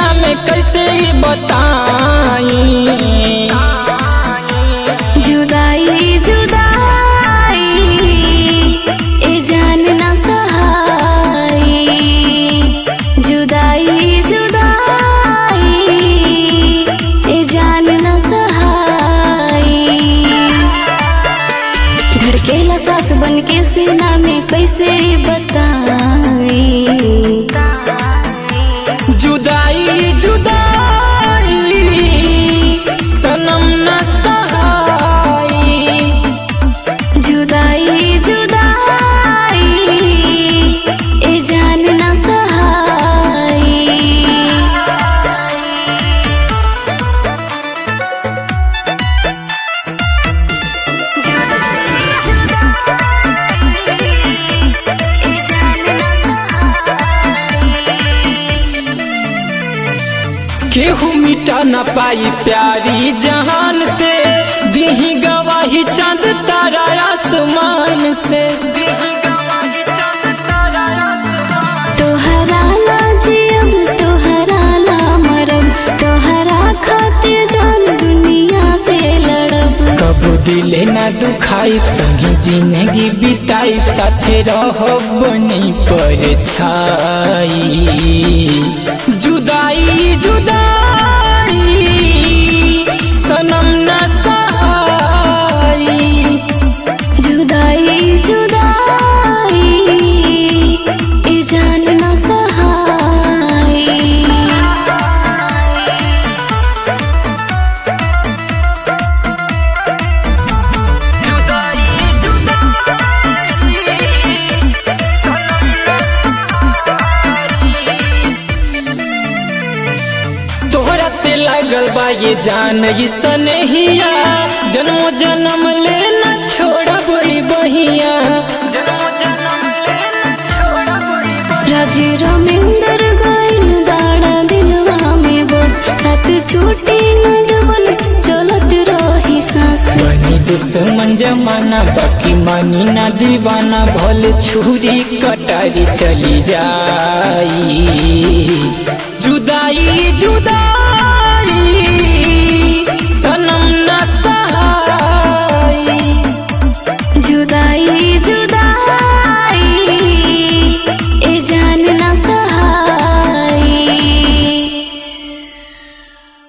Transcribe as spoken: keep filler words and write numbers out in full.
सीना में कैसे बताई। जुदाई जुदाई ए जान ना सहाई। जुदाई जुदाई ए जान ना सहाई। धड़केला सांस बन के सीना में कैसे बताई। जुदाई जुदाई सनम न सहाई। जुदाई जुदाई ए जान ना सहाई। केहू मिटा न पाई प्यारी जहान से, दीही गवाही चांद तारा आसमान से। तोहरा ला जियब तोहरा ला मरब, तोहरा खातिर जान दुनिया से लड़ब। कबू दिले न दुखाई संगी जिंदगी बिताई, साथे रहब नहीं पर छाई। जुदाई जुदाई सनम न सहाई। जुदाई जुदाई ए जान ना सहाई। तोहरा से लागल बा ये जान ये सनहिया, जन्मो जन्म ले न छोड़ब ई बहिया। राजी रमेंदर गइल दाड़ा दिलवा में बस, साथ छूटी न जबल चलत रही सांस। बनी दुश्मन जमाना बाकी मानी ना दीवाना, भले छुरी कटारी चली जाई। जुदाई जुदाई